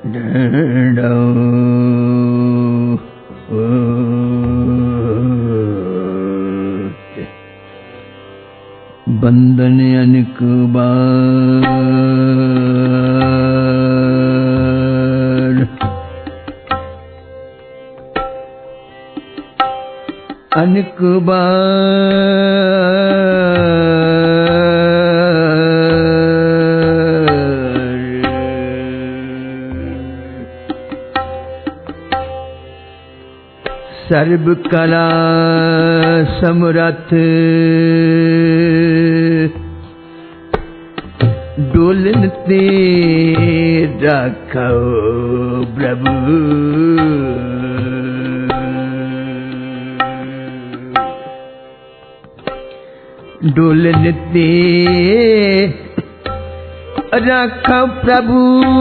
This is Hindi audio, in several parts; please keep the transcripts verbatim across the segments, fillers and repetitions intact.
बंदन अनेक बार, अनेक सर्व कला समरथ डोलन ते रखो प्रभु, डोलन ते रखो प्रभु,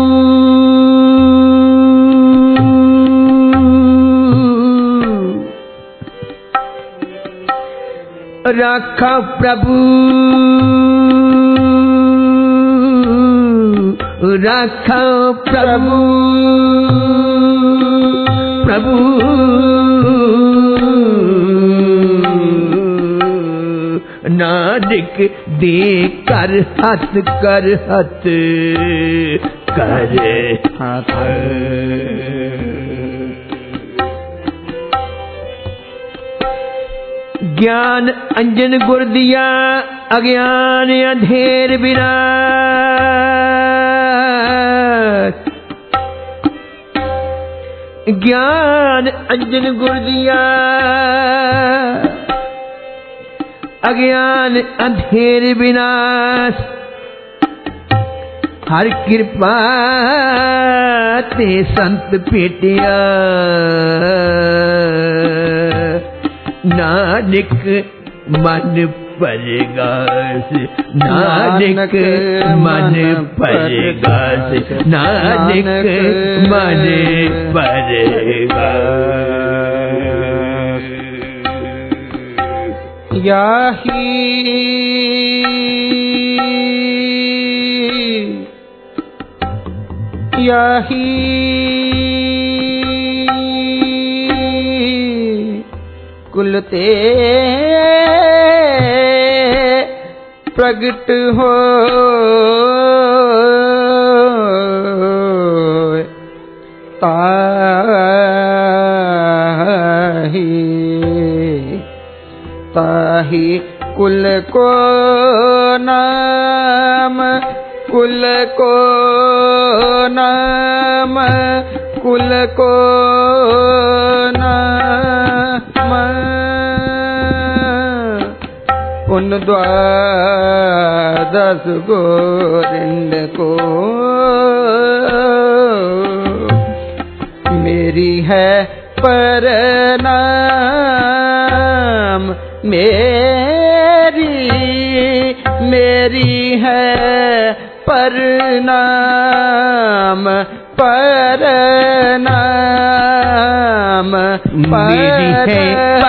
रखो प्रभु, रखो प्रभु, प्रभु नानक दे कर हथ कर हथ कर हथ। ज्ञान अंजन गुर दिया अज्ञान अंधेर विनाश, ज्ञान अंजन गुर दिया अज्ञान अंधेर विनाश, हर कृपा ते संत पेटिया, नानक मन परगास, नानक मन परगास, नानक मन परगास। याही याही कुल ते प्रगट हो ताही ताही कुल को नाम, कुल को नाम, कुल को नाम, उन द्वादश गोरिंद को मेरी है प्रणाम, मेरी मेरी है प्रणाम, प्रणाम, मेरी है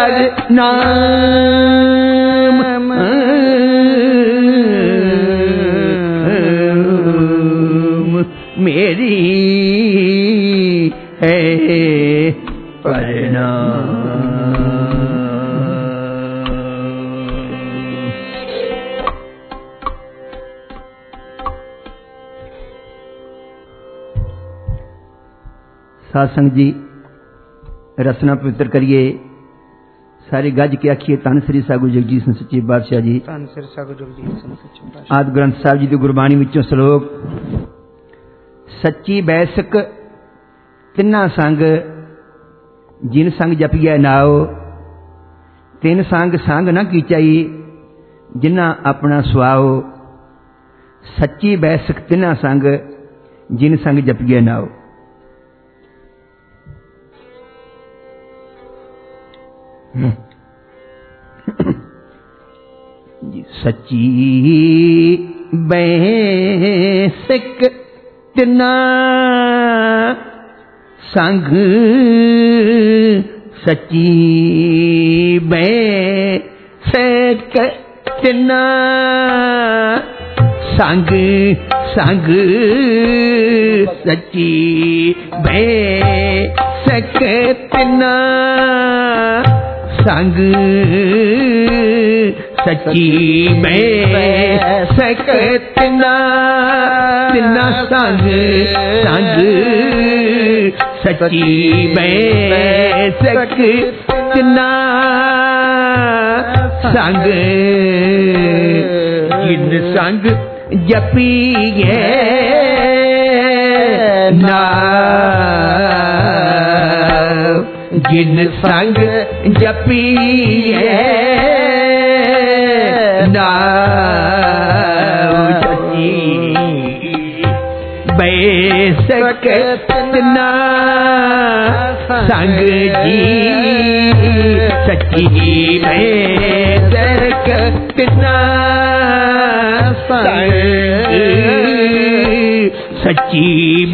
प्रणाम, मेरी है प्रणाम। साधसंग जी रसना पवित्र करिए, सारे गज के आखिए धन श्री सागु जगजीत सिंह सच्चे बादशाह जी, धन श्री सागु जगजीत सिंह सच्चे बादशाह। आदि ग्रंथ साहब जी की गुरबाणी विचों श्लोक, सच्ची बैसक तिन्ना संग जिन संग जपिया नाओ, तिन संग संग न कीचाई जिन्ना अपना सुआओ, सच्ची बैसक तिन्ना संग जिन संग जपिया नाओ। सच्ची बैसक तिन्ना संग, सच्ची बैसक तिन्ना संग संग सच्ची बैसक ना संग सच्ची बैसक ना तिना संग संग सच्ची बैसक ना संग जिन संग जपिए ना जिन संग जपिए ना सच्ची बैसक ना संग जी सच्ची बैसक ना संग सच्ची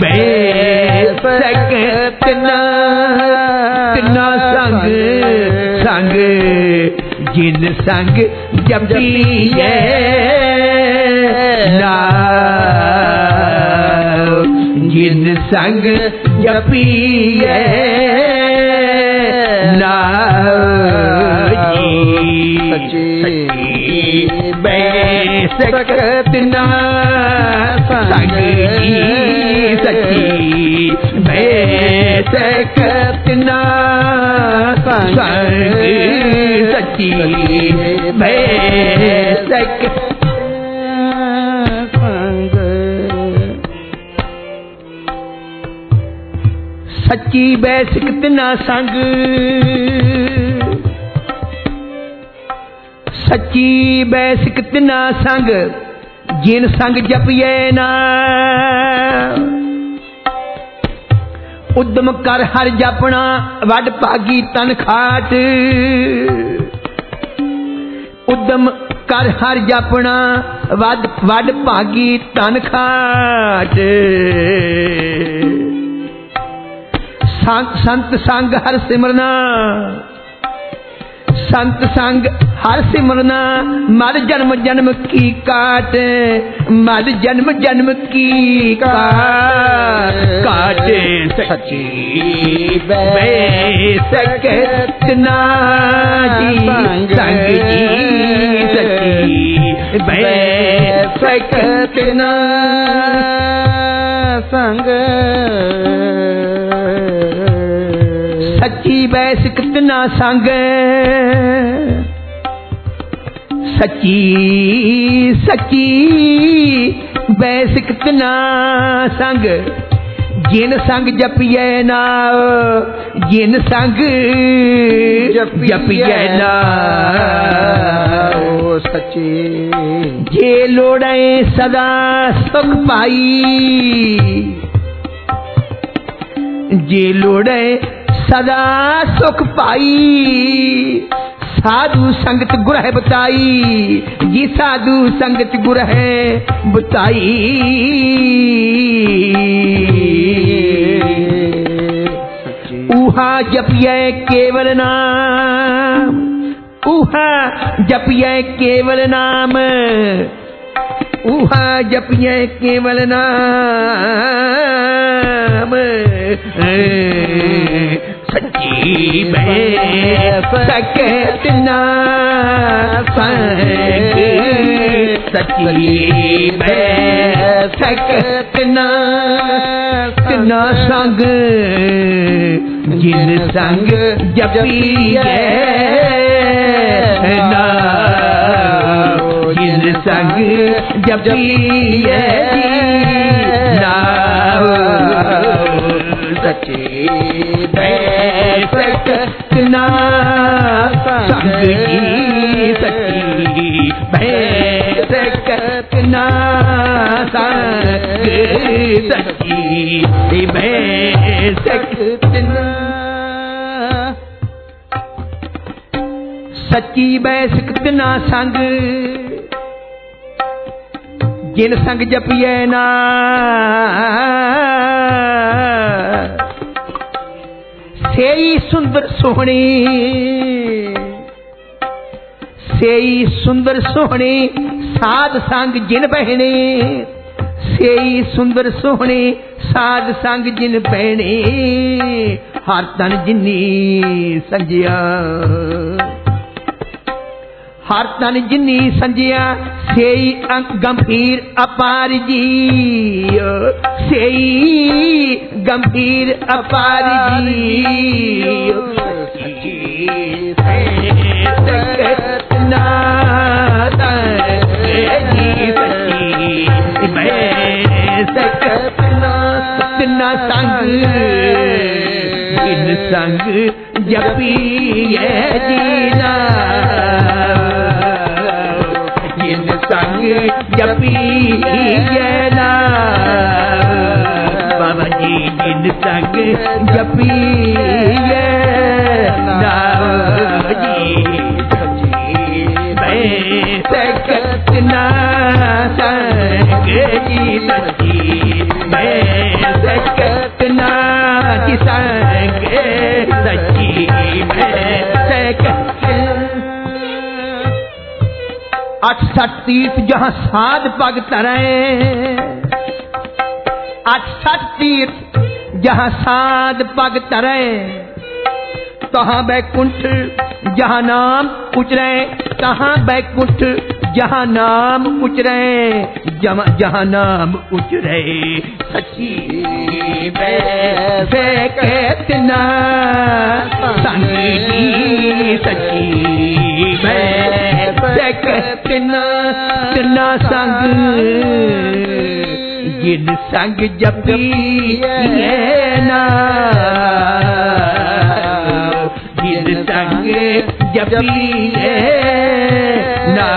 बैसक ना ना संग संग जिन संग जपिए ना जिन संग जपिए ना सच्ची बैसक ना संग जी सच्ची बैसक ना संग सच्ची बैसक संग सच्ची बैसक ना संग सच्ची बैसक ना संग जिन संग जपिए ना उद्यम कर हर जपना वड भागी तन खाट उद्यम कर हर जपना वड वड भागी तन खाट संत संग हर सिमरना संत संग हर सिमरना मर जन्म जन्म की काट मर जन्म जन्म की काट काट सच्ची बैसक ना जी संग जी सच्ची बैसक ना संग सच्ची बैसक ना संग सच्ची सच्ची बैसक ना संग जिन संग जपिए ना जिन संग जपिए ना सच्ची जे लोड़े सदा सुख पाई जे लोड़े सदा सुख पाई साधु संगत गुर है बताई जी साधु संगत गुर है बताई उहा जपिए केवल नाम उहा जपिए केवल नाम उहा जपिए केवल नाम सच्ची बैसक ना संग सच्ची बैसक ना ना संग जिन संग जपिए ना जिन संग जपिए ना सच्ची बैसक ना संग जी सच्ची बैसक ना संग सच्ची बैसक ना सच्ची बैसक ना संग जिन संग जपिए ना सेई सुंदर सोहनी सेई सुंदर सोहनी साध संग जिन बहने सेई सुंदर सोहने साध संग जिन पैणे हर तन जिन्नी संजिया हर तन जिन्नी संजिया सेई अंक गंभीर अपार जी सेई गंभीर अपार जी सकत ना सकत ना संग इन संग जपिए जीना जिन संग जपिए ना बाबा जी जिन संग जपिए ना जी मैं सकत ना संग जी सच्ची मैं सकत ना जी संग सच्ची मैं सकत अठसठ तीर्थ जहाँ साध पग तरे अठसठ तीर्थ जहाँ साध पग तरे तहाँ बैकुंठ जहाँ नाम उचरे तहाँ बैकुंठ जहाँ नाम उचरे जहाँ नाम उचरे सच्ची वैसे कहतना संगी सच्ची वैसे कहतना तना संग जिन संग जपिए ना जिन संग जपिए ना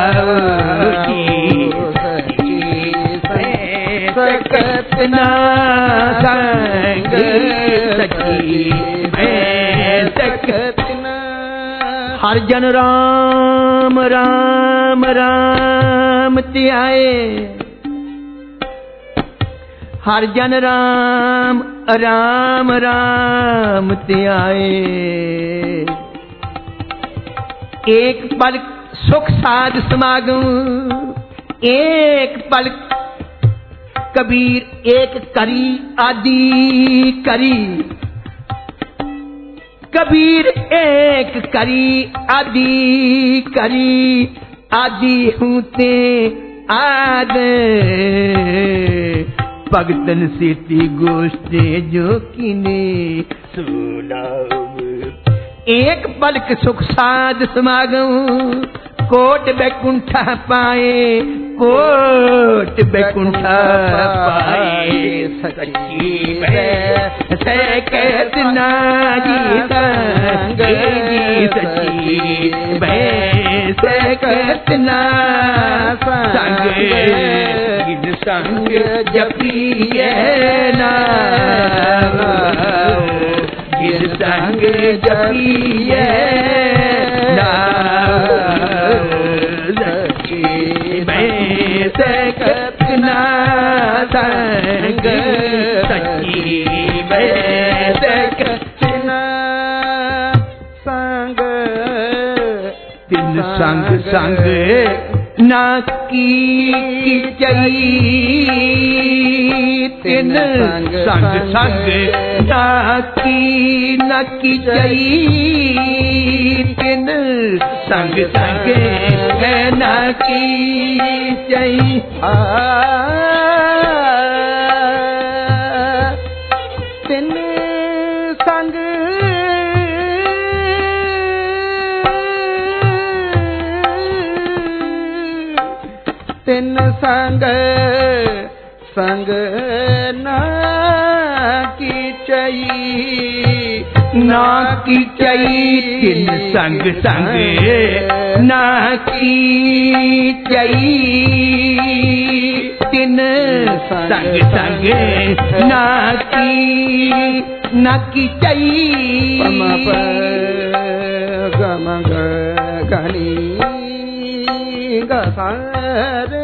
सकत ना संग सच्ची मैं सकत ना हर जन राम राम राम त्याए हर जन राम राम राम त्याए एक पल सुख साध समागम एक पल कबीर एक करी आदि करी कबीर एक करी आदि करी आदि हूते आद भगतन सेती गोष्ठे जो किने सुनाव एक पलक सुख साध समागम कोट बैकुंठा पाए कोट बैकुंठा पाए सच्ची वैसे कहतना जी संग जी सच्ची वैसे कहतना संग जिन संग जपिए ना जिन संग जपिए ना सकत ना संग सच्ची मैं सकत ना संग तिन संग संग ना की चई तिन संग संग ना की न की चई तिन संग संग ना की चई तिन संग तिन संग संग ना की चई ना की चई तिन संग संग ना की चई तिन संग संग ना की ना की चई पम गम गनी गसार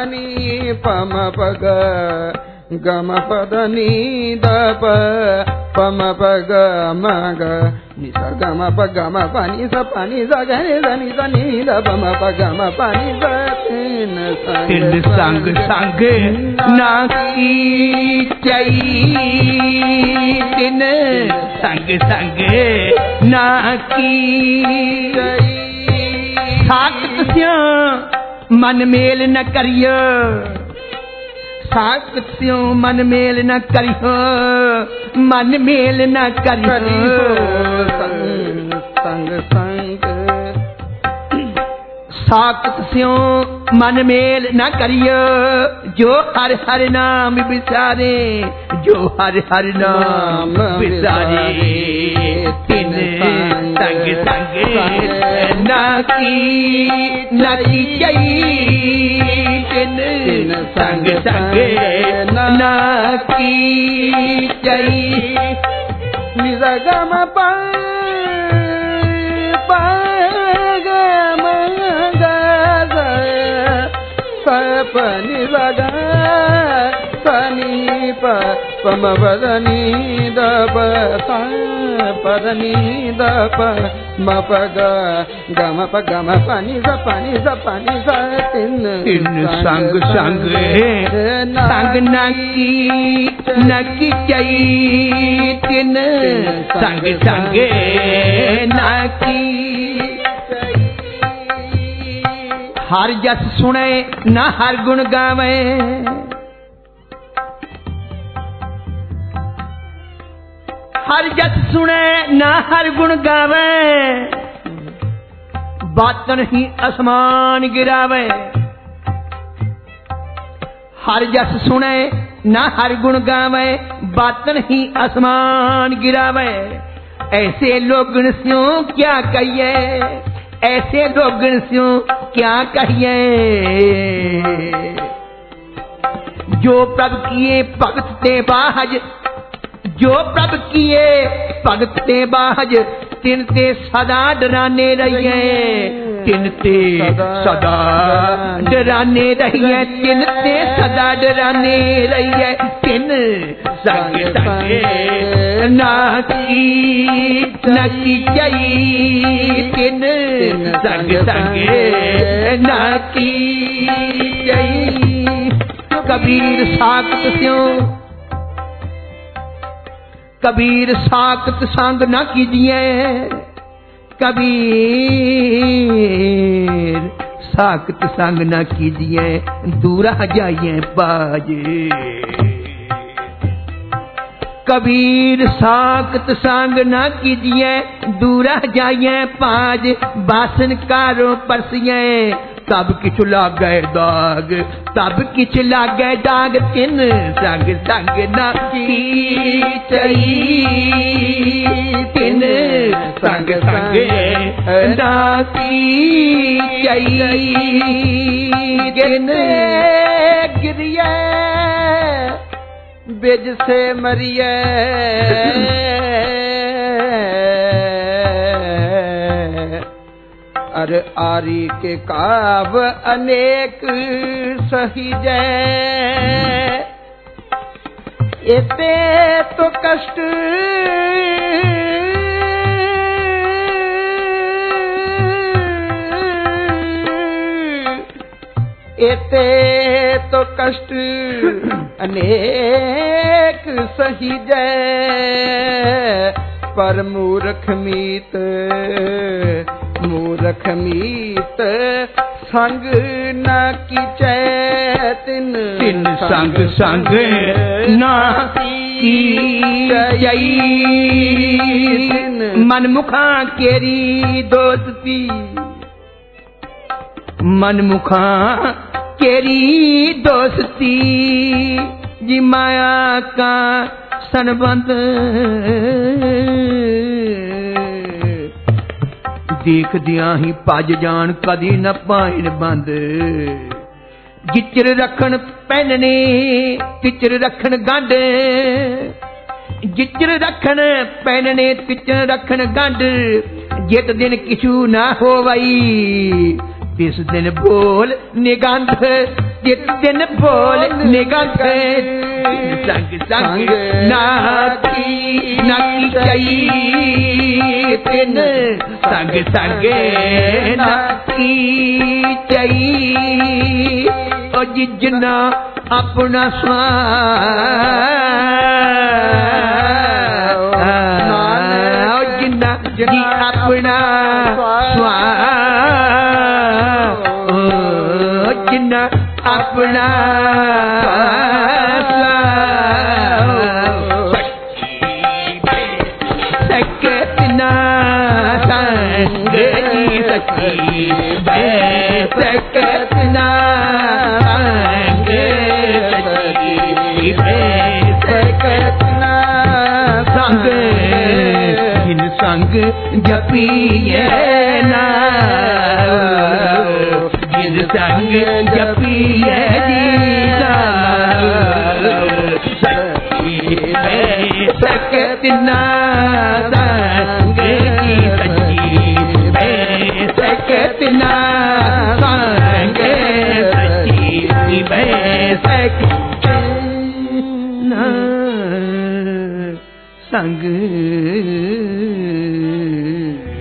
सनी पम पग गम पदनी दप पम प ग म ग नि सा ग म प ग म प नि सा प नि सा ग नि सा नि सा नि द प म प ग म प नि सा तीन तीन संग संग ना की चई तीन संग संग ना की चई साकत स्यों मन मेल न करियो साकत स्यों मन मेल न करियो मन मेल न करियो संग संग साकत स्यों मन मेल न करियो जो हर हर नाम विचारे जो हर हर नाम विचारे तीन संग संग ना की न की चई तीन संग संग ना की चई नि सा ग म प प ग म ग सा प नि सा ग सा नि प प म प द नि द प सा प द नि द प म प ग ग म प ग म प नि सा प नि सा प नि सा तीन तीन संग संग संग न की न की चई तीन संग संग न की हर जस सुने न हर गुण गावे हर जस सुने न हर गुण गावे बातन ही आसमान गिरावे हर जस सुने न हर गुण गावे बातन ही आसमान गिरावे ऐसे लोगन स्यों क्या कहिए ऐसे लोगन स्यों क्या कहिए जो प्रभु किए भगत ते बाहज जो प्रभु किए भगत ते बाहज तिन ते सदा डराने रहिए तिन ते सदा डराने रहिए तिन ते सदा डराने रहिए तिन संग संग ना की न की चई तिन संग संग ना की चई कबीर साकत स्यों कबीर साकत संग न कीजिए कबीर साकत संग न कीजिए दूरा जाइए बाजे कबीर साकत संग न कीजिए दूरा जाइए पाज बासन कारो परसिए तब किछ लागे दाग तब किछ लागे दाग तिन संग संग ना की चई तिन संग संग ना की चई तिन गिरिए बिज से मरिए अरे आरी के काव अनेक सही जय एते तो कष्ट एते तो कष्ट अनेक सही जय पर मूर्ख मीत मूर्ख मीत संग न कीचै तिन तिन संग संग ना कीचै मनमुखा केरी दोस्ती मनमुखा केरी दोस्ती जी माया का संबंध देख दिया ही भज जान कदी न पाइन बंद जिचर रखन पहनने तिचर रखन गंढ जिचर रखन पहनने तिचर रखन गंढ जित दिन किछु ना होवई तिस दिन बोल निगंध एक दिन बोल निगाह संग संग नाकी नाकी चई तिन संग संग नाकी चई ओ जिजना अपना स्वान ओ जिन्ना जी अपना स्वान ओ जिन्ना अपना सकतना संग जी सखी सकतना संग सखी सकतना संग जिन संग जपिए ना जिन संग जपिए जीना सकतना संग की सच्ची सकतना संग सच्ची सकतना संग